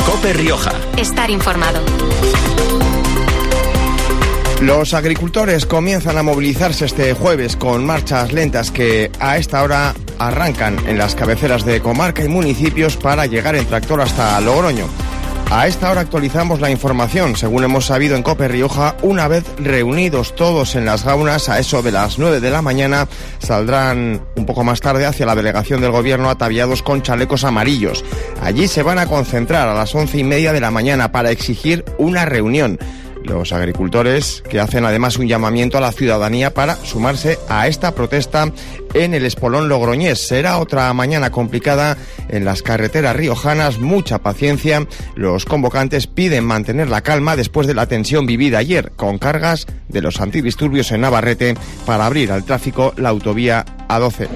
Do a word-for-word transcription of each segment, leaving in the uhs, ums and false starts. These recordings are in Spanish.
COPE Rioja. Estar informado. Los agricultores comienzan a movilizarse este jueves con marchas lentas que a esta hora arrancan en las cabeceras de comarca y municipios para llegar en tractor hasta Logroño. A esta hora actualizamos la información. Según hemos sabido en COPE Rioja, una vez reunidos todos en las gaunas, a eso de las nueve de la mañana, saldrán un poco más tarde hacia la delegación del gobierno ataviados con chalecos amarillos. Allí se van a concentrar a las once y media de la mañana para exigir una reunión. Los agricultores, que hacen además un llamamiento a la ciudadanía para sumarse a esta protesta en el espolón logroñés. Será otra mañana complicada en las carreteras riojanas, mucha paciencia. Los convocantes piden mantener la calma después de la tensión vivida ayer con cargas de los antidisturbios en Navarrete para abrir al tráfico la autovía A doce.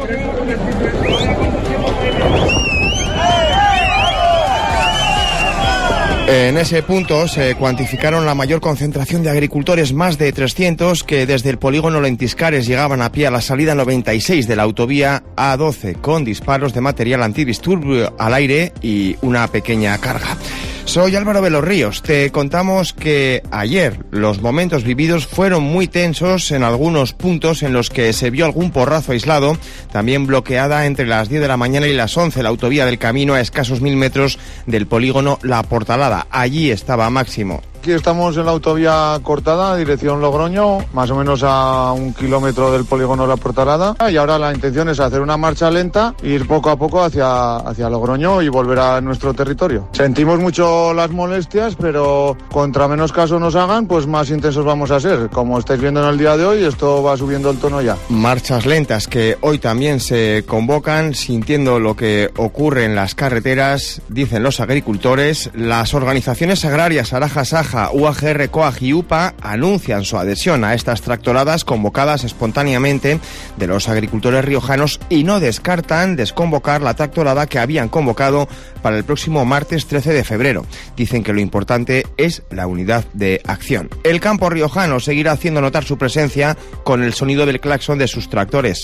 En ese punto se cuantificaron la mayor concentración de agricultores, más de trescientos, que desde el polígono Lentiscares llegaban a pie a la salida noventa y seis de la autovía A doce, con disparos de material antidisturbio al aire y una pequeña carga. Soy Álvaro de los Ríos. Te contamos que ayer los momentos vividos fueron muy tensos en algunos puntos en los que se vio algún porrazo aislado, también bloqueada entre las diez de la mañana y las once la autovía del Camino a escasos mil metros del polígono La Portalada. Allí estaba Máximo. Aquí estamos en la autovía cortada, dirección Logroño, más o menos a un kilómetro del polígono La Portalada. Y ahora la intención es hacer una marcha lenta, ir poco a poco hacia, hacia Logroño y volver a nuestro territorio. Sentimos mucho las molestias, pero contra menos caso nos hagan, pues más intensos vamos a ser. Como estáis viendo en el día de hoy, esto va subiendo el tono ya. Marchas lentas que hoy también se convocan, sintiendo lo que ocurre en las carreteras, dicen los agricultores. Las organizaciones agrarias Araja Saja, U A G R, COAG y U P A anuncian su adhesión a estas tractoradas convocadas espontáneamente de los agricultores riojanos y no descartan desconvocar la tractorada que habían convocado para el próximo martes trece de febrero. Dicen que lo importante es la unidad de acción. El campo riojano seguirá haciendo notar su presencia con el sonido del claxon de sus tractores.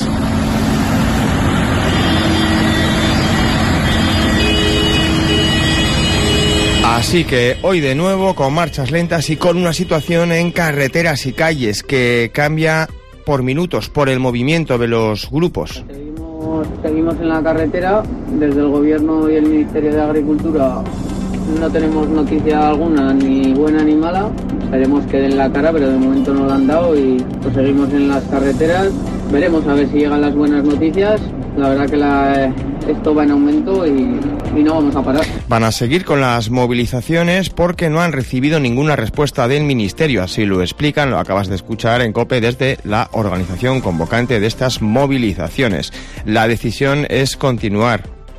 Así que hoy de nuevo con marchas lentas y con una situación en carreteras y calles que cambia por minutos por el movimiento de los grupos. Seguimos, seguimos en la carretera. Desde el Gobierno y el Ministerio de Agricultura no tenemos noticia alguna, ni buena ni mala. Esperemos que den la cara, pero de momento no la han dado y pues seguimos en las carreteras. Veremos a ver si llegan las buenas noticias. La verdad que la, esto va en aumento y, y no vamos a parar. Van a seguir con las movilizaciones porque no han recibido ninguna respuesta del Ministerio. Así lo explican, lo acabas de escuchar en COPE desde la organización convocante de estas movilizaciones. La decisión es continuar.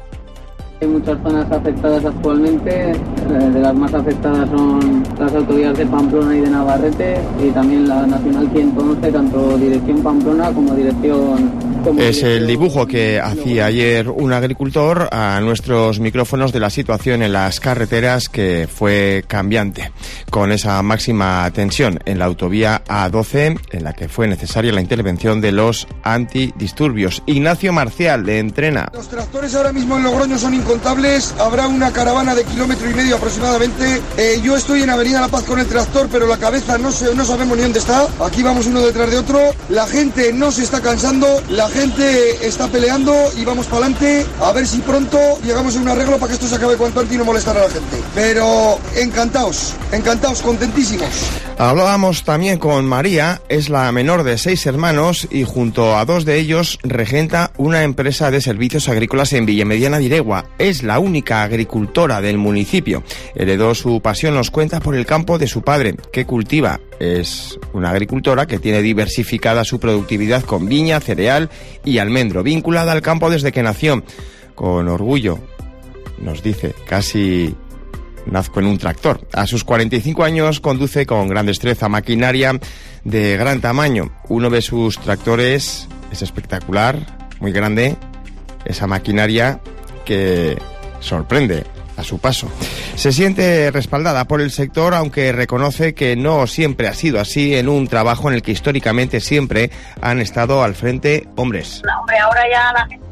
Hay muchas zonas afectadas actualmente, de las más afectadas son las autovías de Pamplona y de Navarrete y también la Nacional ciento once, tanto dirección Pamplona como dirección... Como es dirección... el dibujo que hacía ayer un agricultor a nuestros micrófonos de la situación en las carreteras, que fue cambiante, con esa máxima tensión en la autovía A doce, en la que fue necesaria la intervención de los antidisturbios. Ignacio Marcial, de Entrena. Los tractores ahora mismo en Logroño son incontables, habrá una caravana de kilómetro y medio aproximadamente. Eh, yo estoy en Avenida La Paz con el tractor, pero la cabeza no, sé, no sabemos ni dónde está. Aquí vamos uno detrás de otro. La gente no se está cansando, la gente está peleando y vamos para adelante. A ver si pronto llegamos a un arreglo para que esto se acabe cuanto antes y no molestar a la gente. Pero encantados, encantados, contentísimos. Hablábamos también con María, es la menor de seis hermanos y junto a dos de ellos regenta una empresa de servicios agrícolas en Villamediana de Iregua. Es la única agricultora del municipio. Heredó su pasión, nos cuenta, por el campo de su padre, que cultiva. Es una agricultora que tiene diversificada su productividad con viña, cereal y almendro, vinculada al campo desde que nació. Con orgullo, nos dice, casi nazco en un tractor. A sus cuarenta y cinco años conduce con gran destreza maquinaria de gran tamaño. Uno de sus tractores es espectacular, muy grande, esa maquinaria que sorprende a su paso. Se siente respaldada por el sector, aunque reconoce que no siempre ha sido así en un trabajo en el que históricamente siempre han estado al frente hombres. No, hombre, ahora ya la gente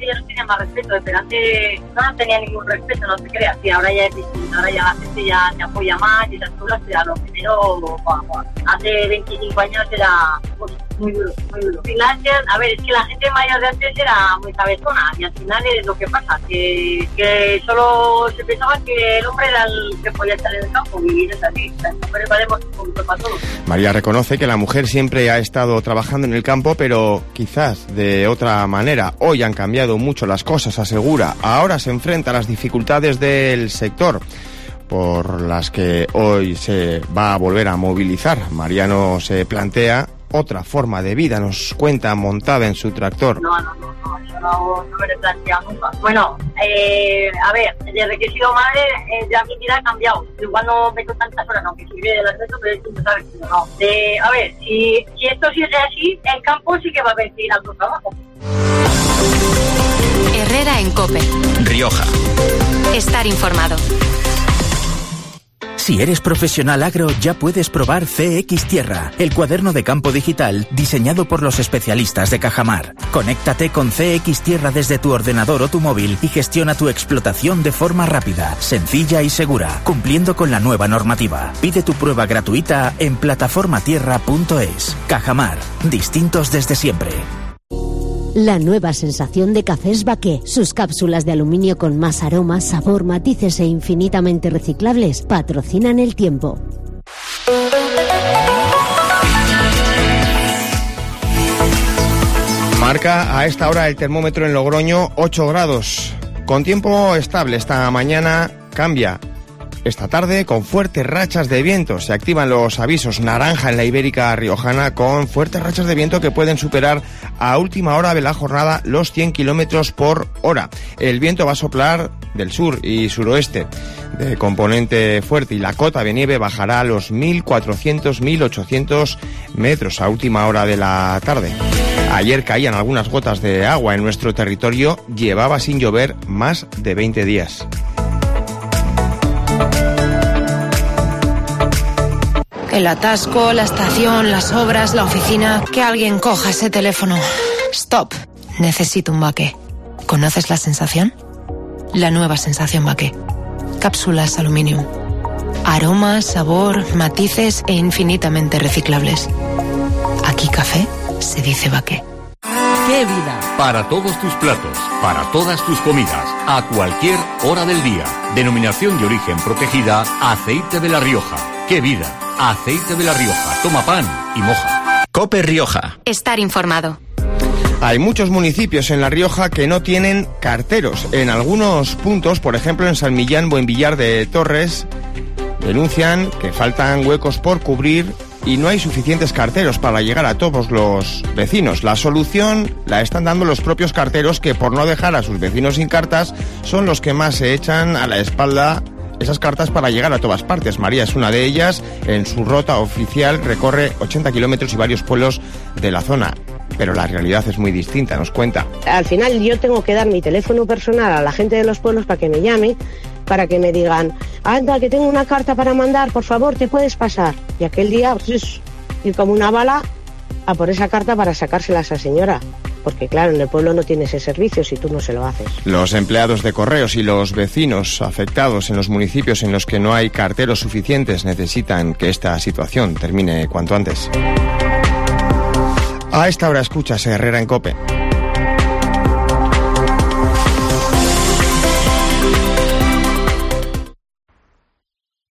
antes ya no tenía más respeto, pero antes no tenía ningún respeto, no te creas, sí, ahora ya es distinto, ahora ya la gente ya te apoya más y esas cosas, pero lo primero, bueno, hace veinticinco años era pues, muy duro, muy duro. Al final, a ver, es que la gente mayor de antes era muy cabezona y al final es lo que pasa, que, que solo se pensaba que el hombre era el que podía estar en el campo y es así, las mujeres valemos un poquito para todos. María reconoce que la mujer siempre ha estado trabajando en el campo, pero quizás de otra manera. Hoy han cambiado mucho las cosas, asegura. Ahora se enfrenta a las dificultades del sector, por las que hoy se va a volver a movilizar. Mariano se plantea otra forma de vida, nos cuenta, montada en su tractor. No, no, no, no, eso no, no me lo he planteado nunca. Bueno, eh, a ver, desde que he sido madre, eh, ya mi vida ha cambiado. Igual no meto tantas horas, aunque sirve de las veces, pero tú sabes que no. Eh, a ver, si, si esto sigue así, el campo sí que va a venir a tu trabajo. Herrera en COPE. Rioja. Estar informado. Si eres profesional agro, ya puedes probar C X Tierra, el cuaderno de campo digital diseñado por los especialistas de Cajamar. Conéctate con C X Tierra desde tu ordenador o tu móvil y gestiona tu explotación de forma rápida, sencilla y segura, cumpliendo con la nueva normativa. Pide tu prueba gratuita en plataforma tierra punto es. Cajamar, distintos desde siempre. La nueva sensación de Cafés Baqué. Sus cápsulas de aluminio con más aroma, sabor, matices e infinitamente reciclables patrocinan el tiempo. Marca a esta hora el termómetro en Logroño ocho grados. Con tiempo estable esta mañana, cambia esta tarde con fuertes rachas de viento. Se activan los avisos naranja en la Ibérica riojana con fuertes rachas de viento que pueden superar a última hora de la jornada los cien kilómetros por hora. El viento va a soplar del sur y suroeste de componente fuerte y la cota de nieve bajará a los mil cuatrocientos a mil ochocientos metros a última hora de la tarde. Ayer caían algunas gotas de agua en nuestro territorio, llevaba sin llover más de veinte días. El atasco, la estación, las obras, la oficina... Que alguien coja ese teléfono. Stop. Necesito un Baqué. ¿Conoces la sensación? La nueva sensación Baqué. Cápsulas Aluminium. Aroma, sabor, matices e infinitamente reciclables. Aquí café se dice Baqué. ¡Qué vida! Para todos tus platos, para todas tus comidas, a cualquier hora del día. Denominación de origen protegida, Aceite de La Rioja. ¡Qué vida! Aceite de La Rioja. Toma pan y moja. COPE Rioja. Estar informado. Hay muchos municipios en La Rioja que no tienen carteros. En algunos puntos, por ejemplo en San Millán, Buenvillar de Torres, denuncian que faltan huecos por cubrir y no hay suficientes carteros para llegar a todos los vecinos. La solución la están dando los propios carteros que, por no dejar a sus vecinos sin cartas, son los que más se echan a la espalda esas cartas para llegar a todas partes. María es una de ellas. En su ruta oficial recorre ochenta kilómetros y varios pueblos de la zona. Pero la realidad es muy distinta, nos cuenta. Al final yo tengo que dar mi teléfono personal a la gente de los pueblos para que me llamen, para que me digan, anda, que tengo una carta para mandar, por favor, te puedes pasar. Y aquel día, pues, ir como una bala a por esa carta para sacársela a esa señora. Porque claro, en el pueblo no tiene ese servicio si tú no se lo haces. Los empleados de correos y los vecinos afectados en los municipios en los que no hay carteros suficientes necesitan que esta situación termine cuanto antes. A esta hora escuchas Herrera en COPE.